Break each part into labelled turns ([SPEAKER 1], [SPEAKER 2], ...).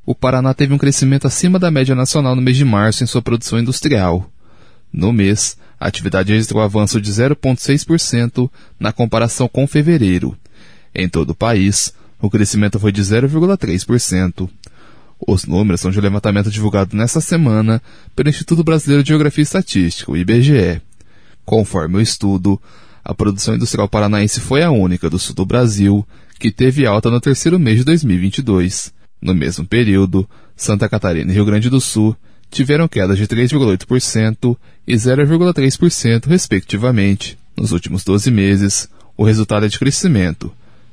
[SPEAKER 1] O Paraná teve um crescimento acima da média nacional no mês de março em sua produção industrial. No mês, a atividade registrou avanço de 0,6% na comparação com fevereiro. Em todo o país, o crescimento foi de 0,3%. Os números são de um levantamento divulgado nesta semana pelo Instituto Brasileiro de Geografia e Estatística, o IBGE. Conforme o estudo, a produção industrial paranaense foi a única do sul do Brasil que teve alta no terceiro mês de 2022. No mesmo período, Santa Catarina e Rio Grande do Sul tiveram quedas de 3,8% e 0,3%, respectivamente. Nos últimos 12 meses, o resultado é de crescimento,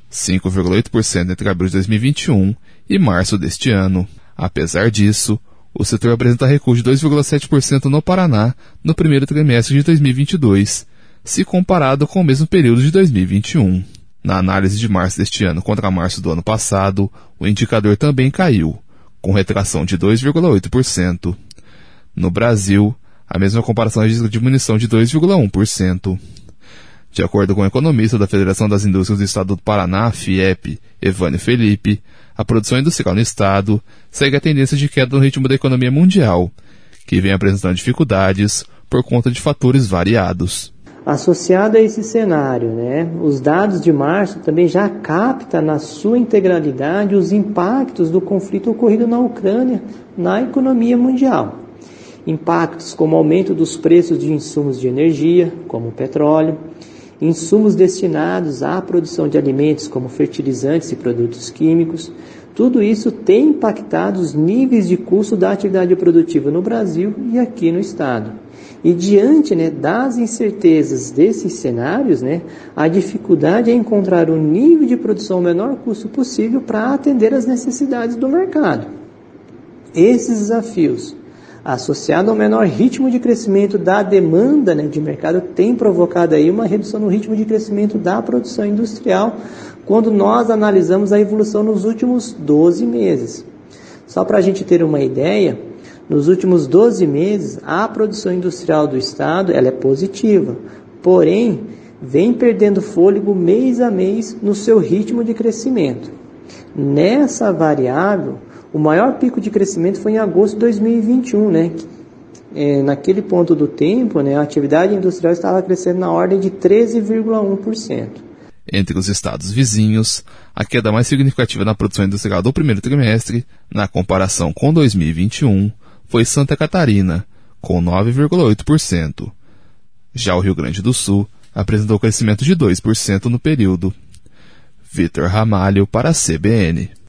[SPEAKER 1] 5,8% entre abril de 2021 e março deste ano. Apesar disso, o setor apresenta recuo de 2,7% no Paraná no primeiro trimestre de 2022, se comparado com o mesmo período de 2021. Na análise de março deste ano contra março do ano passado, o indicador também caiu, com retração de 2,8%. No Brasil, a mesma comparação registra diminuição de 2,1%. De acordo com o economista da Federação das Indústrias do Estado do Paraná, FIEP, Evânio Felipe, a produção industrial no estado segue a tendência de queda no ritmo da economia mundial, que vem apresentando dificuldades por conta de fatores variados.
[SPEAKER 2] Associado a esse cenário, os dados de março também já captam na sua integralidade os impactos do conflito ocorrido na Ucrânia na economia mundial. Impactos como aumento dos preços de insumos de energia, como o petróleo, insumos destinados à produção de alimentos como fertilizantes e produtos químicos. Tudo isso tem impactado os níveis de custo da atividade produtiva no Brasil e aqui no estado. E diante das incertezas desses cenários, a dificuldade é encontrar um nível de produção ao menor custo possível para atender às necessidades do mercado. Esses desafios, associado ao menor ritmo de crescimento da demanda de mercado, tem provocado aí uma redução no ritmo de crescimento da produção industrial quando nós analisamos a evolução nos últimos 12 meses. Só para a gente ter uma ideia, nos últimos 12 meses, a produção industrial do estado ela é positiva, porém, vem perdendo fôlego mês a mês no seu ritmo de crescimento. Nessa variável, o maior pico de crescimento foi em agosto de 2021, naquele ponto do tempo, a atividade industrial estava crescendo na ordem de 13,1%.
[SPEAKER 1] Entre os estados vizinhos, a queda mais significativa na produção industrial do primeiro trimestre, na comparação com 2021, foi Santa Catarina, com 9,8%. Já o Rio Grande do Sul apresentou crescimento de 2% no período. Vitor Ramalho para a CBN.